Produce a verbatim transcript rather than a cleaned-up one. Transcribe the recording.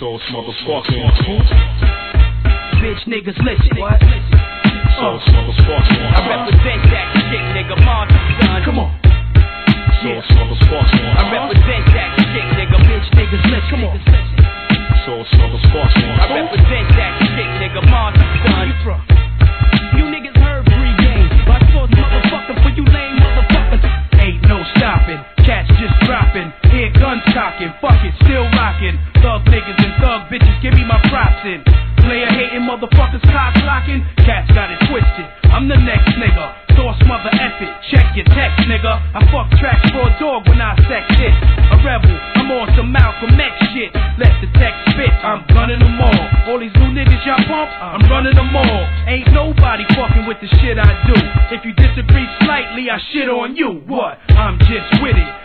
Sauce motherfucking. Bitch niggas listen. What? Sauce motherfucking. I represent that chick nigga monster son. Come on. Sauce motherfucking. I represent that chick nigga. Bitch niggas listen. Come on. Sauce motherfucking. I represent that chick nigga monster son. You niggas heard free game. My sauce motherfucker for you lame motherfuckers. Ain't no stopping. Cats just dropping. Hear guns cocking. Fuck it, still rocking. Thug niggas and thug bitches, give me my props in. Player hating motherfuckers, cock locking. Cats got it twisted. I'm the next nigga. Sauce mother epic. Check your text, nigga. I fuck tracks for a dog when I sex it. A rebel. I'm on some Malcolm X shit. Let the text spit. I'm gunning them all. All these new niggas y'all pump, I'm running them all. Ain't nobody fucking with the shit I do. If you disagree slightly, I shit on you. What? I'm just with it.